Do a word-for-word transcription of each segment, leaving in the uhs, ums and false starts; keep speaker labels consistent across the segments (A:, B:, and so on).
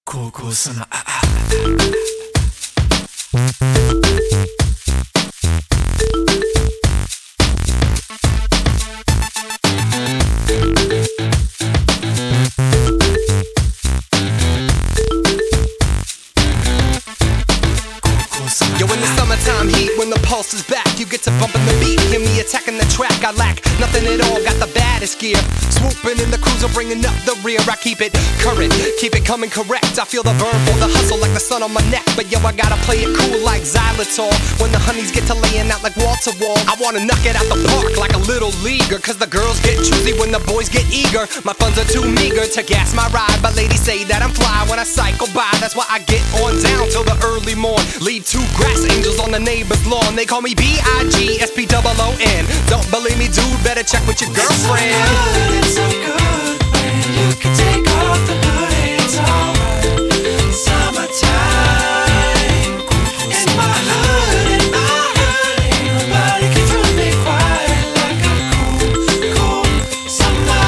A: 高校そのああ
B: Yo, in the summertime heat, when the pulse is back, you get to bumping the beat. Hear me attacking the track, I lack nothing at all, got the baddest gear. Swooping in the cruiser, bringing up the rear. I keep it current, keep it coming correct. I feel the burn for the hustle like the sun on my neck. But yo, I gotta play it cool like xylitol. When the honeys get to laying out like wall to wall, I wanna knock it out the park like a little leaguer. Cause the girls get choosy when the boys get eager. My funds are too meager to gas my ride, but ladies say that I'm fly when I cycle by. That's why I get on down till the early morn. Leave two grass angels on the neighbor's lawn. They call me B I G S P O O N. Don't believe me, dude, better check with your girlfriend.
A: It's so good, man. You can take off the hoodie, it's alright. Summertime in my hood, in my hood. Ain't nobody can do me quiet like a cool, cool summer.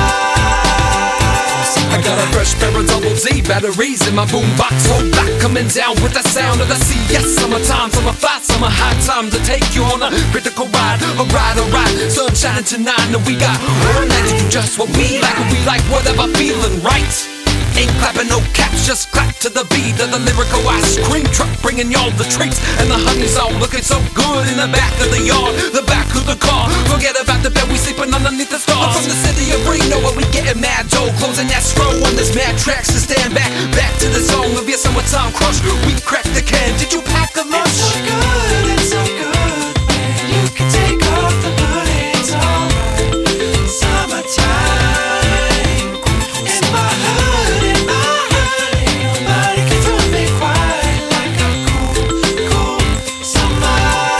C: I got a fresh pair of double D batteries in my boombox. Hold back, coming down with the sound of the sea. Yes, summertime, summer fly, summer high. Time to take you on a critical ride. A ride, a ride, sunshine tonight. And we got all night to do just what we like. And we like whatever feeling right. Ain't clapping no caps, just clap to the beat of the lyrical ice cream truck, bringing y'all the treats. And the honey's all looking so good in the back of the yard, the back of the car. Forget about the bed, we sleeping underneath the stars. I'm from the city of Reno, where we getting mad dough, closing that scroll on this mad tracks to stand back, back to the zone of your summertime crush. We cracked the can, did you pack the lunch?
A: It's so good, it's so good, man. You can take off the hoodie, it's alright. Summertime in my hood, in my hood. Ain't nobody can do me quiet like a cool, cool summer.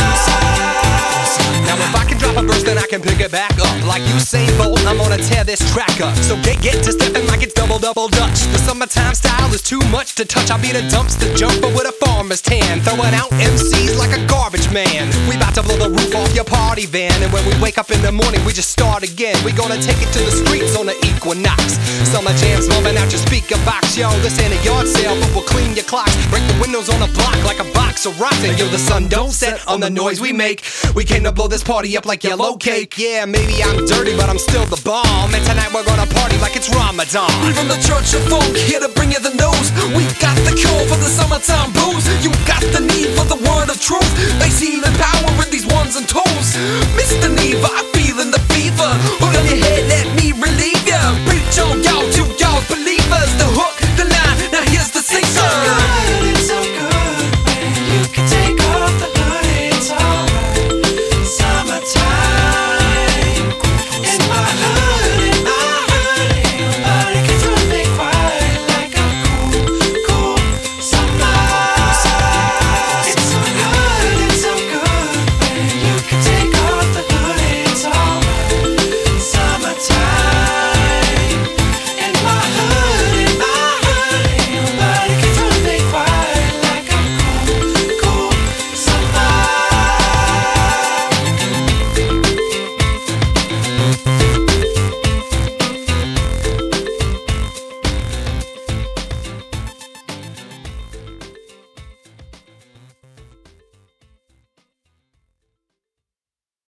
B: Now if I can drop a verse, then I can pick it back up. Like Usain Bolt, I'm gonna tear this track up. So get get to stepping like it's double double dutch. The summertime style is too much to touch. I'll be the dumpster jumper with a farmer's tan, throwing out M Cs like a garbage man. We bout to blow the roof off your party van, and when we wake up in the morning, we just start again. We gonna take it to the streets on the equinox. Summer jams bumping out your speaker box. Yo, this ain't a yard sale, but we'll clean your clocks. Break the windows on the block like a box of rocks. And yo, the sun don't set on the noise we make. We came to blow this party up like yellow cake. Yeah, maybe I'm dirty, but I'm still the bomb. And tonight we're gonna party like it's Ramadan.
C: We from the church of folk, here to bring you the news.